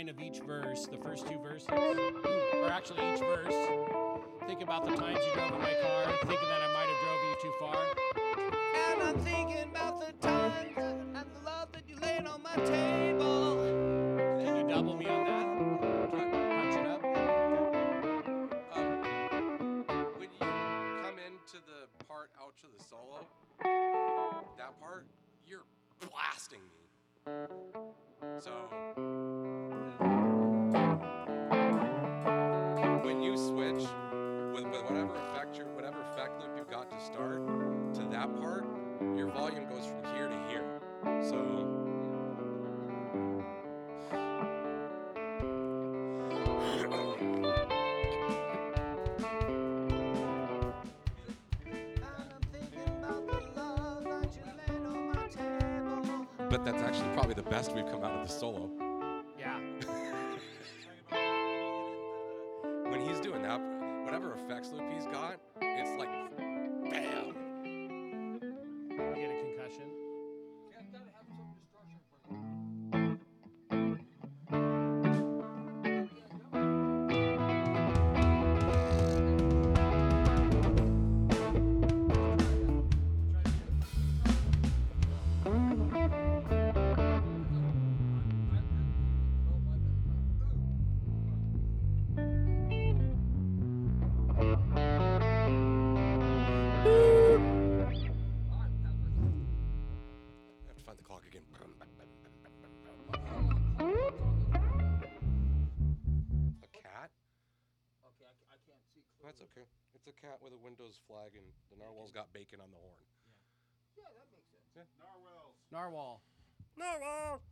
line of each verse, the first two verses, or actually each verse. Think about the times you drove in my car, thinking that I might have drove you too far. And I'm thinking about the times and the love that you laid on my table. Can you double me on that? Punch it up. When you come into the part out to the solo, that part, you're blasting me. So when you switch with whatever effect loop you've got to start to that part, your volume goes from here to here. So but that's actually probably the best we've come out of the solo. Yeah. When he's doing that, whatever effects loop he's got, it's like bam. You get a concussion. I have to find the clock again. A cat? Okay, I can't see clearly. That's okay. It's a cat with a Windows flag, and the narwhal's got bacon on the horn. Yeah, that makes sense. Narwhal. Narwhal!